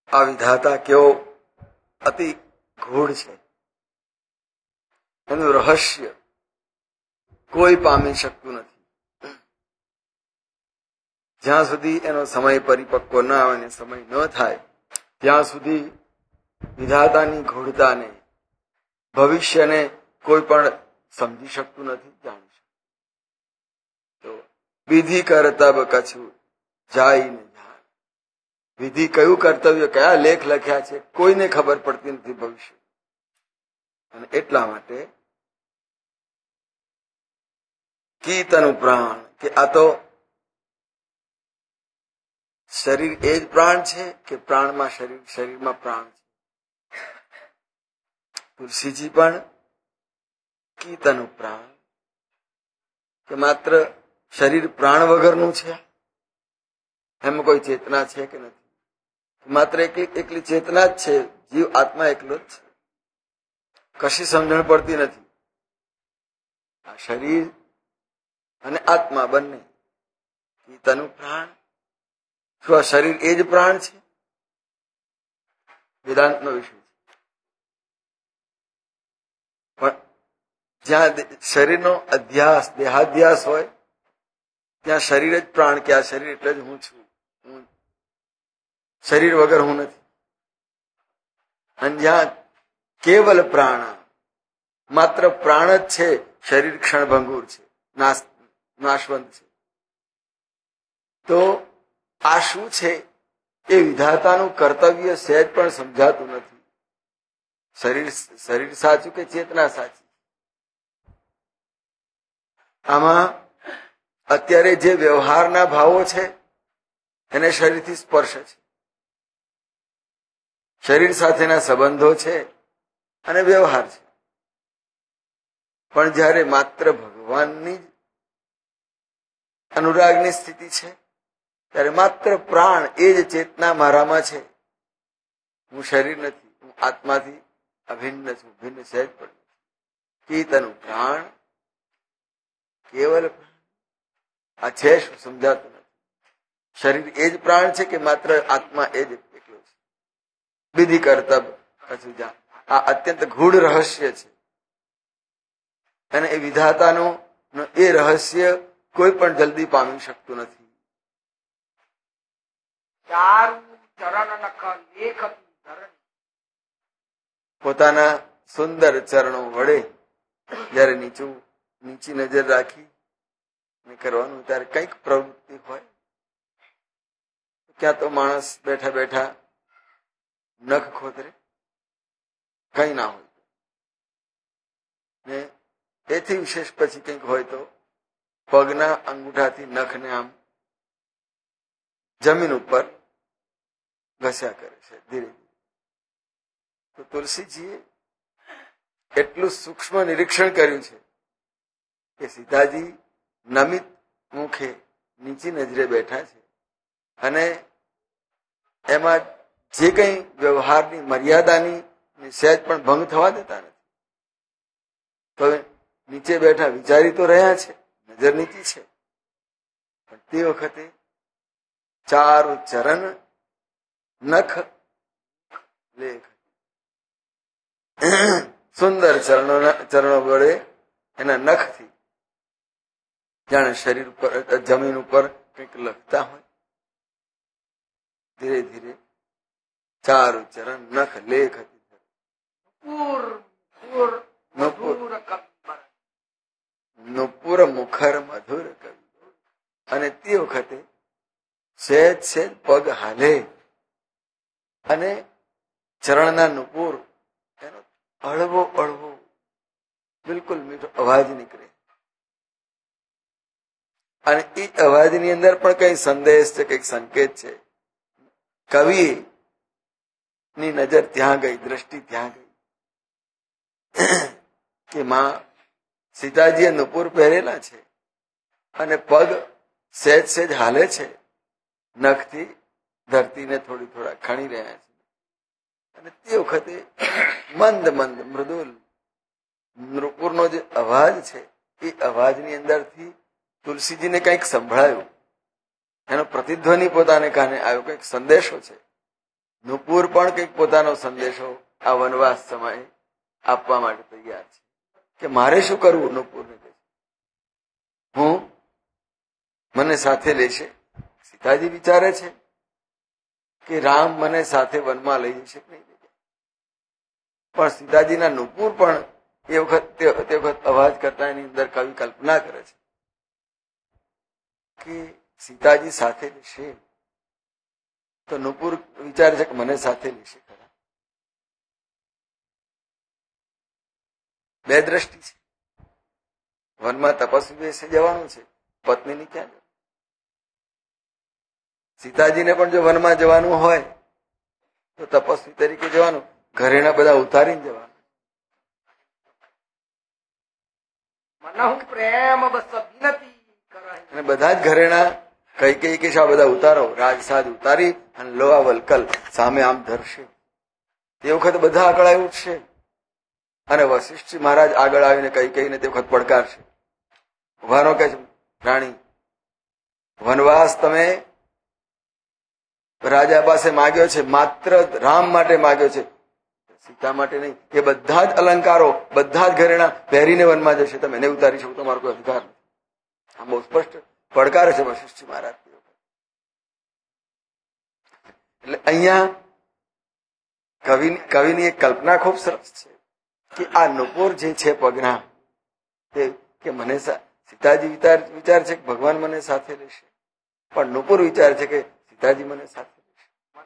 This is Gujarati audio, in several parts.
આ વિધાતા કેવો અતિ ગૂઢ છે, એનું રહસ્ય કોઈ પામી શકતું નથી. જ્યાં સુધી એનો સમય પરિપક્વ ન આવે ને સમય ન થાય ત્યાં સુધી વિધાતાની ગૂઢતાને, ભવિષ્યને કોઈ પણ સમજી શકતું નથી, જાણી શકતું. તો વિધિ કરતબ કછું જાય ને જાણ. વિધિ કયું કર્તવ્ય, કયા લેખ લખ્યા છે કોઈને ખબર પડતી નથી ભવિષ્ય. અને એટલા માટે કીતનું પ્રાણ, કે આ તો શરીર એ જ પ્રાણ છે કે પ્રાણમાં શરીર, શરીરમાં પ્રાણ છે. તુલસીજી પણ કીતનું પ્રાણ, કે માત્ર શરીર પ્રાણ વગરનું છે, એમાં કોઈ ચેતના છે કે નથી? માત્ર એકલી ચેતના જ છે, જીવ આત્મા એકલો જ છે. કશી સમજણ પડતી નથી. આ શરીર અને આત્મા બંને કીતનું પ્રાણ. શું આ શરીર એ જ પ્રાણ છે? વેદાંતનો વિષય છે. પણ જ્યાં શરીરનો અધ્યાસ, દેહાધ્યાસ હોય ત્યાં શરીર જ પ્રાણ, કે આ શરીર એટલે જ હું છું, હું શરીર વગર હું નથી. અને જ્યાં કેવલ પ્રાણ, માત્ર પ્રાણ જ છે, શરીર ક્ષણભંગુર છે, નાશવંત છે. તો આ શું છે એ વિધાતાનું કર્તવ્ય સહેજ પણ સમજાતું નથી. શરીર સાચું કે ચેતના સાચી? આમાં અત્યારે જે વ્યવહારના ભાવો છે એને શરીરથી સ્પર્શ છે, શરીર સાથેના સંબંધો છે અને વ્યવહાર છે. પણ જ્યારે માત્ર ભગવાનની અનુરાગની સ્થિતિ છે ત્યારે માત્ર પ્રાણ એ જ ચેતના મારામાં છે. હું શરીર નથી, હું આત્માથી અભિન્ન છું, ભિન્ન સહેજ પણ. કીતનું પ્રાણ, કેવલ પ્રાણ. આ છે શું સમજાતું નથી. શરીર એ જ પ્રાણ છે કે માત્ર આત્મા એ જ એકલો છે? વિધિ કર્તવ્ય કછું જાણ. આ અત્યંત ગૂઢ રહસ્ય છે, અને એ વિધાતાનું એ રહસ્ય કોઈ પણ જલ્દી પામી શકતું નથી. પોતાના સુંદર ચરણો વડે જયારે નીચી નજર રાખી કરવાનું ત્યારે કઈક પ્રવૃત્તિ હોય. ક્યાં તો માણસ બેઠા બેઠા નખ ખોતરે, કઈ ના હોય, ને એથી વિશેષ પછી કંઈક હોય તો પગના અંગૂઠાથી નખને આમ જમીન ઉપર ઘસ્યા કરે છે ધીરે ધીરે. તો તુલસીજીએ એટલું સૂક્ષ્મ નિરીક્ષણ કર્યું છે કે સીતાજી નમિત મુખે નીચી નજરે બેઠા છે, અને એમાં જે કંઈ વ્યવહારની મર્યાદાની સહેજ પણ ભંગ થવા દેતા નથી. તો નીચે બેઠા વિચારી તો રહ્યા છે, નજર નીચી છે, પણ તે વખતે ચારુ ચરણ નખ લેખ, સુંદર ચરણો વડે એના નખથી જાણે શરીર ઉપર, જમીન ઉપર કંઈક લખતા હોય. ધીરે ધીરે ચારુ ચરણ નખ લેખ, નુપુર મુખર મધુર કવિ. અને તે વખતે સહેજ સહેજ પગ હાલે અને ચરણના નુપુર એનો હળવો હળવો બિલકુલ મીઠો અવાજ નીકળે. અને એ અવાજની અંદર પણ કઈ સંદેશ છે, કઈક સંકેત છે. કવિ ની નજર ત્યાં ગઈ, દ્રષ્ટિ ત્યાં ગઈ કે માં સીતાજીએ નુપુર પહેરેલા છે અને પગ સહેજ સહેજ હાલે છે, નખથી ધરતીને થોડા ખણી રહ્યા છે. અને તે વખતે મંદ મંદ મૃદુલ નુપુરનો જે અવાજ છે એ અવાજની અંદરથી તુલસીજીને કંઈક સંભળાયું, એનો પ્રતિધ્વનિ પોતાને કાને આવ્યો, કંઈક સંદેશો છે. નુપુર પણ કંઈક પોતાનો સંદેશો આ વનવાસ સમયે આપવા માટે તૈયાર છે કે મારે શું કરવું. નુપુરને કહે હું મને સાથે લેશે. સીતાજી વિચારે છે કે રામ મને સાથે વનમાં લઈ જશે કે નહીં લઈ જાય. પણ સીતાજીના નુપુર પણ તે વખત અવાજ કરતા એની અંદર કવિ કલ્પના કરે છે કે સીતાજી સાથે લેશે. તો નુપુર વિચારે છે કે મને સાથે લેશે ખરા. બે દ્રષ્ટિ છે. વનમાં તપસ્વી બેસે જવાનું છે, પત્નીની ક્યાં જવાનું. સીતાજીને પણ જો વનમાં જવાનું હોય તો તપસ્વી તરીકે જવાનું, ઘરેણા બધા ઉતારીને જવાનું. અને બધા જ ઘરેણા કઈ કે આ બધા ઉતારો, રાજસાજ ઉતારી અને લો આ વલકલ સામે આમ ધરશે. તે વખતે બધા અકળાઈ ઉઠશે અને વશિષ્ઠ મહારાજ આગળ આવીને કઈને તે વખત પડકારશે. ઉભાનો કે છે રાણી, વનવાસ તમે રાજા પાસે માગ્યો છે, માત્ર રામ માટે માગ્યો છે, સીતા માટે નહીં. એ બધા જ અલંકારો, બધા જ ઘરેણા પહેરીને વનમાં જશે, તમે એને ઉતારી શકો, તમારો કોઈ અધિકાર નથી. આ બહુ સ્પષ્ટ પડકાર છે વશિષ્ઠ મહારાજ. એટલે અહીંયા કવિની એક કલ્પના ખૂબ સરસ છે કે આ નુપુર જે છે પગના, કે મને સીતાજી વિચાર છે કે ભગવાન મને સાથે લેશે, પણ નુપુર વિચાર છે કે સીતાજી મને સાથે લેશે.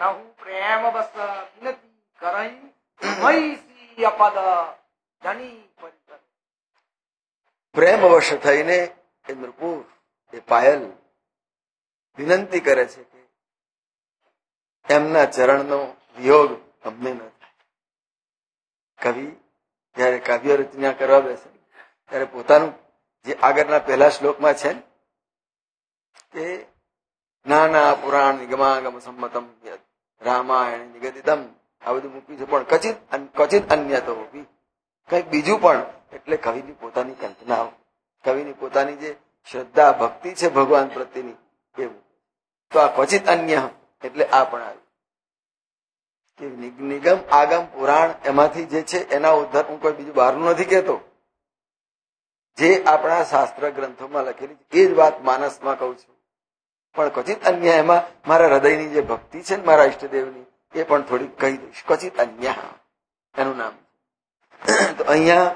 પ્રેમ વશ થઈને એ નુપુર, એ પાયલ વિનંતી કરે છે કે એમના ચરણનો વિયોગ અમને ન થાય. કવિ જયારે કાવ્ય રચના કરવા બેસે ત્યારે પોતાનું જે આગળના પહેલા શ્લોકમાં છે કે નાના પુરાણ નિગમાગમ સંમતમ રામાયણ નિગદિતમ, આ બધું મૂક્યું છે, પણ ક્વચિત અન્ય તો કંઈક બીજું પણ. એટલે કવિની પોતાની કલ્પનાઓ, કવિની પોતાની જે શ્રદ્ધા ભક્તિ છે ભગવાન પ્રત્યેની, એવું. તો આ ક્વચિત અન્ય એટલે આ પણ આવ્યું કે નિગમ આગમ પુરાણ એમાંથી જે છે એના ઉદ્ધાર હું કોઈ બીજું બહારનું નથી કહેતો. જે આપણા શાસ્ત્ર ગ્રંથોમાં લખેલી એ જ વાત માનસમાં કહું છું, પણ ક્વચિત અન્ય એમાં મારા હૃદયની જે ભક્તિ છે ને મારા ઈષ્ટદેવની, એ પણ થોડી કહી દઈશ. ક્વચિત અન્ય એનું નામ. તો અહીંયા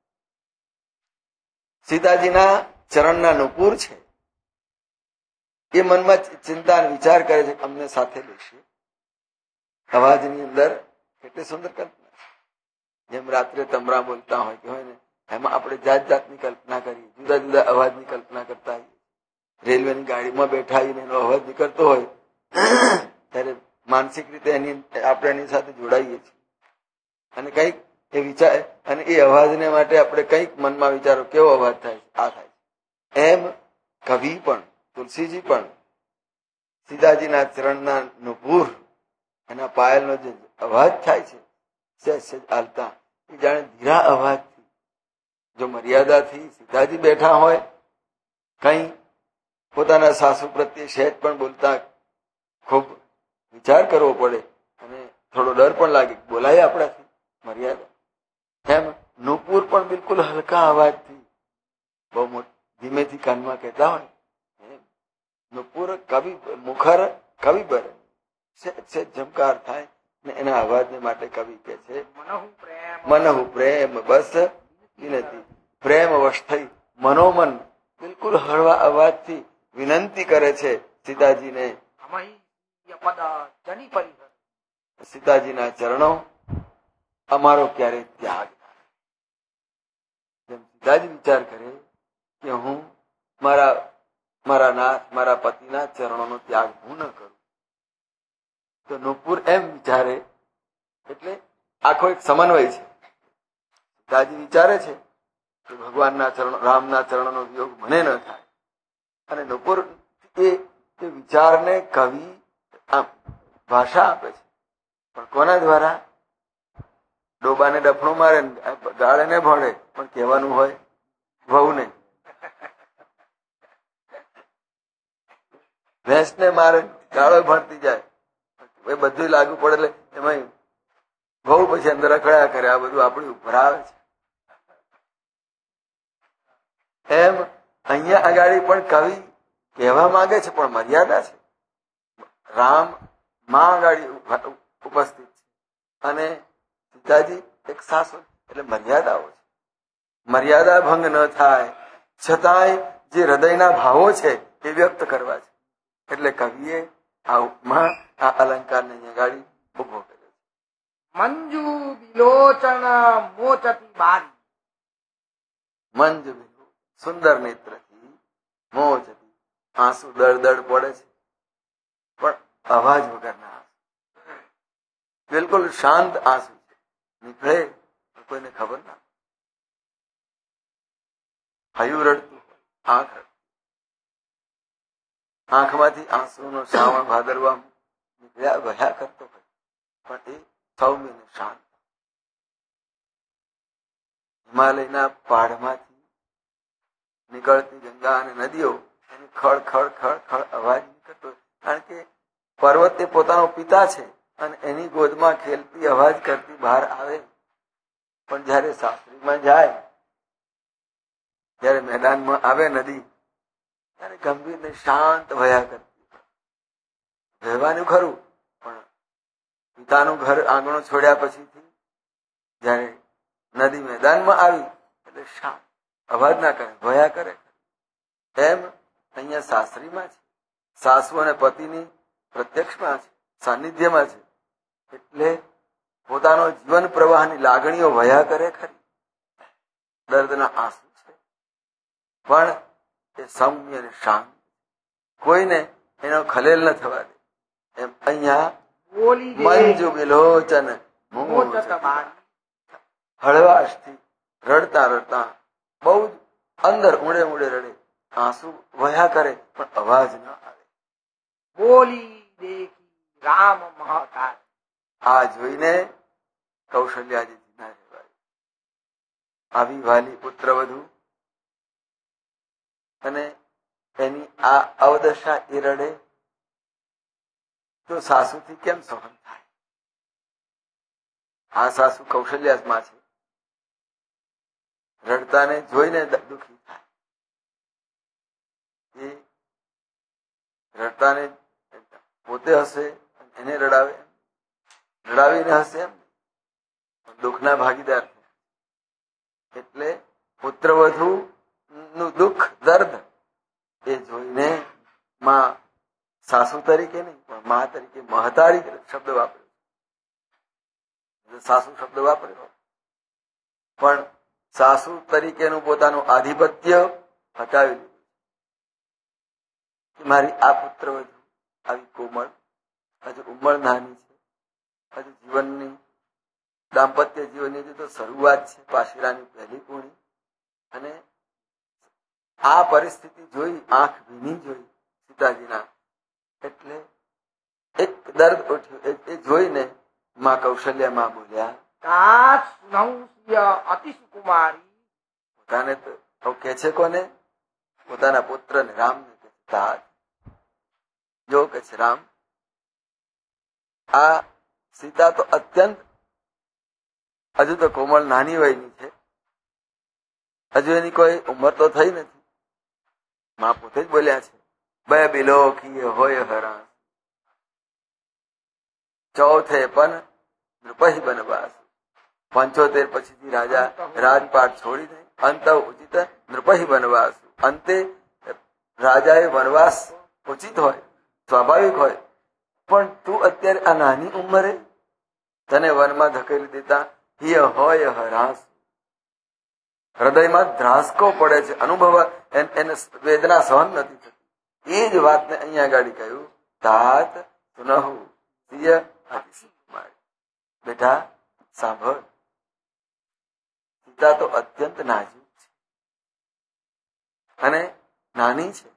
સીતાજીના ચરણના નુપુર છે, એ મનમાં ચિંતા વિચાર કરે છે કે અમને સાથે લેશે. અવાજની અંદર કેટલી સુંદર કલ્પના છે. જેમ રાત્રે તમરા બોલતા હોય કે હોય ને, એમાં આપણે જાત જાતની કલ્પના કરીએ, જુદા જુદા અવાજની કલ્પના કરતા હોઈએ. રેલવેની ગાડીમાં બેઠા આવીને એનો અવાજ નીકળતો હોય ત્યારે માનસિક રીતે આપણે એની સાથે જોડાઈએ છીએ અને કંઈક એ વિચાર, અને એ અવાજને માટે આપણે કંઈક મનમાં વિચારો કેવો અવાજ થાય, આ થાય. એમ કવિ પણ, તુલસીજી પણ સીતાજીના ચરણના નુપુર એના પાયલનો જે અવાજ થાય છે સહેજ હાલતા, એ જાણે ધીરા અવાજથી, જો મર્યાદાથી સીતાજી બેઠા હોય, કઈ પોતાના સાસુ પ્રત્યે સહેજ પણ બોલતા ખૂબ વિચાર કરવો પડે અને થોડો ડર પણ લાગે, બોલાય આપણાથી મર્યાદા. એમ નુપુર પણ બિલકુલ હલકા અવાજથી બહુ ધીમેથી કાનમાં કહેતા હોય. નુપુર કવિ મુખર કવિ બર સહેજ ઝમકાર થાય ને એના અવાજને માટે કવિ કે છે મનહુ પ્રેમ બસ વિનતી. પ્રેમ વશ થઈ મનોમન બિલકુલ હળવા અવાજથી વિનંતી કરે છે સીતાજીને. સીતાજીના ચરણો અમારો ક્યારે ત્યાગ. જેમ સીતાજી વિચાર કરે કે હું મારા નાથ, મારા પતિના ચરણોનો ત્યાગ હું ન કરું, તો નુપુર એમ વિચારે. એટલે આખો એક સમન્વય છે. સીતાજી વિચારે છે કે ભગવાનના ચરણો, રામના ચરણોનો વિયોગ મને ન થાય, અને નુપુર એ વિચારને કવિ ભાષા આપે છે. પણ કોના દ્વારા? ડોબાને ડફણું મારે, ગાળે ને ભણે, પણ કહેવાનું હોય વહુને. ભેંસને મારે, ગાળો ભણતી જાય, એ બધું લાગુ પડે એટલે એમાં બહુ પછી અંદર અકળાયા કરે, આ બધું આપણી ઉપર આવે છે. એમ અહીંયા આગળ પણ કવિ કહેવા માંગે છે, પણ મર્યાદા છે. રામ માં આગળ ઉપસ્થિત છે અને સીતાજી એક સાસુ, એટલે મર્યાદાઓ છે. મર્યાદા ભંગ ન થાય છતાંય જે હૃદયના ભાવો છે એ વ્યક્ત કરવા છે. એટલે કવિએ આ ઉપમા, આ અલંકારને ગાડી ઉભો કર્યો છે. મંજુ વિલોચન મોચતી બારી, મંજુ સુંદર નેત્રથી મોચતી, આંસુ દળ પડે છે પણ અવાજ વગરના આંસુ, બિલકુલ શાંત આંસુ છે. નીકળે કોઈને ખબર ના, હયું રડતું, આંખ આંખમાંથી આંસુનો શ્રાવણ ભાદરવા નીકળ્યા વહ્યા કરતો હોય, પણ એ સૌમ્ય ને શાંત. હિમાલયના પહાડમાંથી નીકળતી ગંગા અને નદીઓ એની ખળ ખળ ખળ ખળ અવાજ નીકળતો, કારણ કે પર્વત એ પોતાનો પિતા છે અને એની ગોદમાં ખેલતી અવાજ કરતી બહાર આવે. પણ જયારે શાસ્ત્રીમાં જાય, જયારે મેદાનમાં આવે નદી, ત્યારે ગંભીર ને શાંત વહ્યા કરતી. વહેવાનું ખરું, પણ પિતાનું ઘર આંગણો છોડ્યા પછીથી જયારે નદી મેદાનમાં આવી એટલે શાંત, અવાજ ના કરે, વહ્યા કરે. એમ અહીંયા શાસ્ત્રીમાં છે, સાસુ અને પતિની પ્રત્યક્ષમાં છે, સાનિધ્યમાં છે. એટલે પોતાનો જીવન પ્રવાહની લાગણીઓ વહ્યા કરે ખરી, દર્દના આંસુ છે, પણ એ સૌમ્ય અને શાંત, કોઈને એનો ખલેલ ન થવા દે. એમ અહીંયા મંજુ વિલોચન હળવાશથી રડતા રડતા બહુ જ અંદર ઊંડે ઊંડે રડે, આંસુ વહ્યા કરે પણ અવાજ ન આવે. બોલી દેખી રામ મહાકાય, આ જોઈને કૌશલ્યાજી ના રહેવાય. આવી વાલી પુત્ર વધુ અને એની આ અવદશા એ રડે તો સાસુથી કેમ સહન થાય? આ સાસુ કૌશલ્યામાં છે, રડતાને જોઈને દુઃખી થાય. એ રડતાને પોતે હશે, એને રડાવે, રડાવીને હશે એમ દુઃખના ભાગીદાર. એટલે પુત્રવધુ નું દુઃખ દર્દ એ જોઈને માં સાસુ તરીકે નહીં પણ મા તરીકે મહતારી શબ્દ વાપર્યો. સાસુ શબ્દ વાપર્યો પણ સાસુ તરીકેનું પોતાનું આધિપત્ય હટાવી લીધું. મારી આ પુત્રવધુ આવી કોમળ, હજુ ઉંમર નાની છે, હજુ જીવનની દાંપત્ય જીવનની તો શરૂઆત છે, પાશીરાની પહેલી પૂણી. અને આ પરિસ્થિતિ જોઈ, આંખ ભીની જોઈ સીતાજીના, એટલે એક દર્દ ઉઠ્યું. એ જોઈને માં કૌશલ્યામાં બોલ્યા, અતિ સુકુમારી, પોતાને તો કે છે કોને? પોતાના પુત્ર ને રામને કે तात, જો કે છે રામ, આ સીતા તો અત્યંત હજુ તો કોમળ નાની વયની છે, હજુ એની કોઈ ઉંમર તો થઈ નથી. માં પોતે જ બોલ્યા છે, બે બિલોકી હોય હરાસ, ચોથે પણ નૃપહી બનવાસ. 75 પછીથી રાજા રાજપાટ છોડી દે, અંત ઉચિત નૃપહી બનવાસ. અંતે રાજાએ વનવાસ ઉચિત હોય, સ્વાભાવિક હોય, પણ તું અત્યારે આ નાની ઉંમરે તને વનમાં ધકેલી દેતા હિય હોય હરાસ. હૃદયમાં ધ્રાસકો પડે છે, અનુભવ, એને વેદના સહન નથી થતી. એ જ વાતને અહીંયા ગાડી કહ્યું, तात સુનહુ સિય અતિ સુકુમારી. બેટા સાંભળ, સીતા તો અત્યંત નાજુક છે અને નાની છે.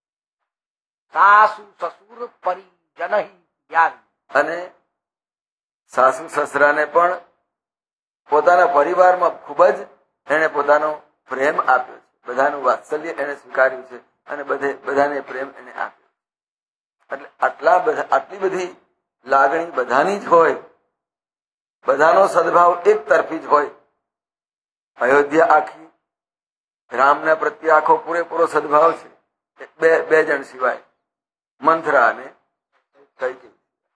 સાસુ સસુર પરિજન અને સાસુ સસરાને પણ પોતાના પરિવારમાં ખૂબ જ એને પોતાનો પ્રેમ આપ્યો છે, બધાનું વાત્સલ્ય એને સ્વીકાર્યું છે અને બધાને પ્રેમ એને આપ્યો. એટલે આટલી બધી લાગણી બધાની જ હોય, બધાનો સદભાવ એક તરફી જ હોય. અયોધ્યા આખી રામના પ્રત્યે આખો પૂરેપૂરો સદભાવ છે, બે જણ સિવાય, મંથરા અને કૈકેયી.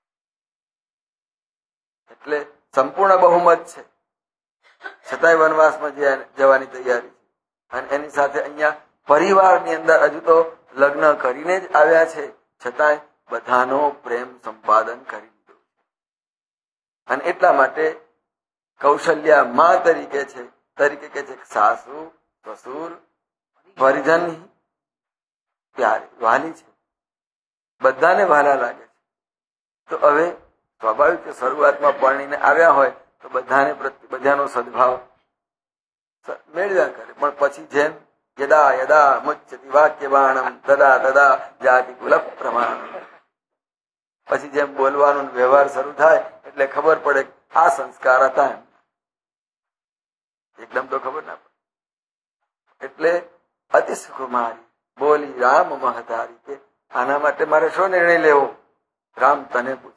એટલે સંપૂર્ણ બહુમત છે, છતાંય વનવાસમાં જવાની તૈયારી છે. અને એની સાથે અહીંયા પરિવારની અંદર હજુ તો લગ્ન કરીને જ આવ્યા છે, છતાંય બધાનો પ્રેમ સંપાદન કરી દીધું. અને એટલા માટે કૌશલ્યા માં તરીકે કે છે સાસુ સસુર પરિજન પ્યારી વાલી છે, બધાને વહાલા લાગે છે. તો હવે સ્વાભાવિક છે, શરૂઆતમાં પરણીને આવ્યા હોય તો બધાનો સદભાવ મેળવ્યા કરે. પણ પછી જેમ યદા યદા મુચ્યતિ વાક્યબાણમ તદા તદા જાતિ કુલ પ્રમાણ, પછી જેમ બોલવાનો વ્યવહાર શરૂ થાય એટલે ખબર પડે આ સંસ્કાર હતા એમ. એકદમ તો ખબર ના પડે. એટલે અતિ સુકુમારી બોલી રામ મહતારી કે આના માટે મારે શો નિર્ણય લેવો? રામ તને પૂછ.